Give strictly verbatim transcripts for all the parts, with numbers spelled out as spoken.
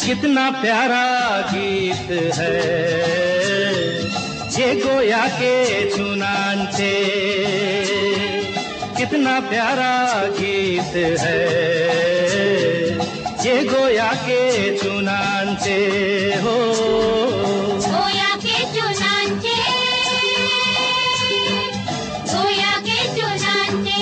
कितना प्यारा गीत है ये गोया के चुनांचे, कितना प्यारा गीत है ये गोया के चुनांचे हो। गोया के चुनांचे, गोया के चुनांचे।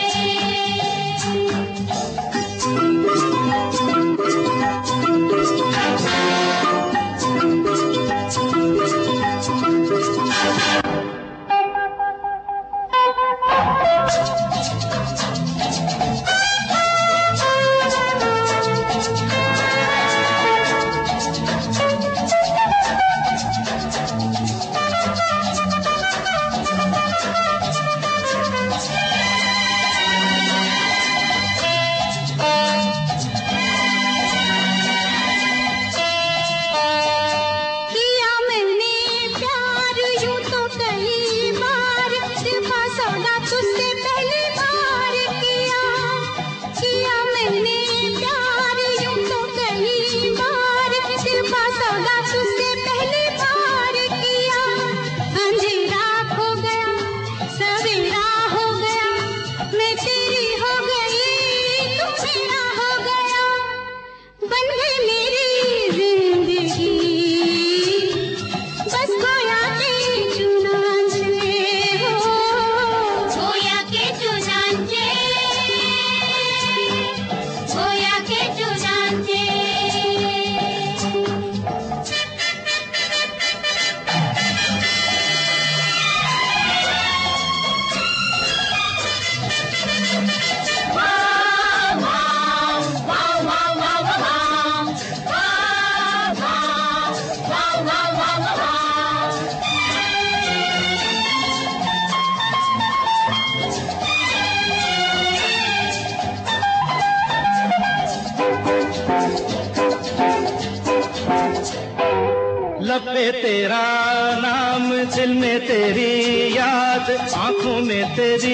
लब पे तेरा नाम, दिल में तेरी याद, आंखों में तेरी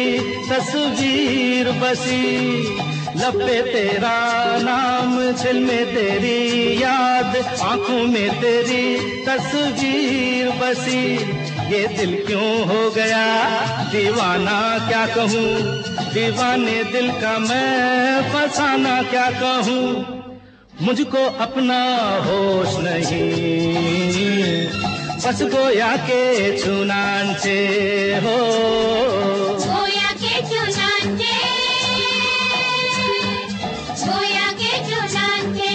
तस्वीर बसी। लब पे तेरा नाम, दिल में तेरी याद, आंखों में तेरी तस्वीर बसी। ये दिल क्यों हो गया दीवाना क्या कहूँ, दीवाने दिल का मैं फसाना क्या कहूँ। मुझको अपना होश नहीं, बस गोया के चुनांचे हो। गोया के चुनांचे, गोया के चुनांचे।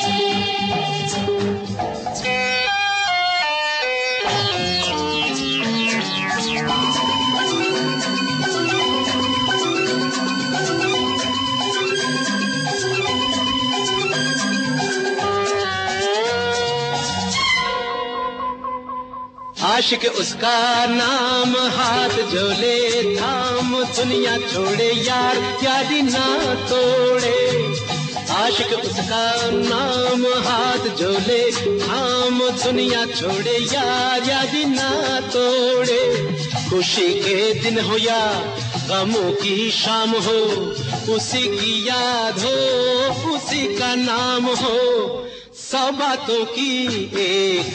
आशिक उसका नाम, हाथ जोले थाम, दुनिया छोड़े यार यारी ना तोड़े। आशिक उसका नाम, हाथ जोले थाम, दुनिया छोड़े यार यारी ना तोड़े। खुशी के दिन हो या गमों की शाम हो, उसी की याद हो, उसी का नाम हो। सौ बातों की एक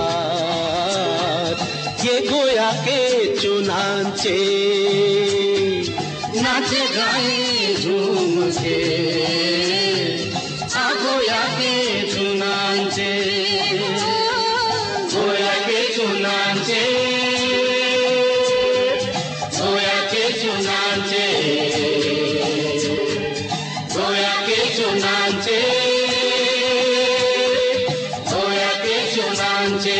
बात, ये गोया के चुनांचे। नाचे गाए झूम के आ गोया के चुनांचे, गोया के चुनांचे, गोया के चुनांचे, गोया के चुनांचे, गोया के चुनांचे।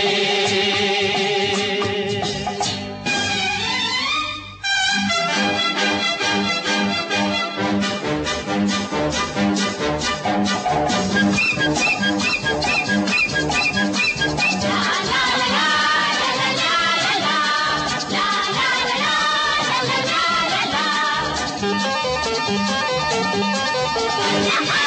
La la la la la la la la la la la la la la la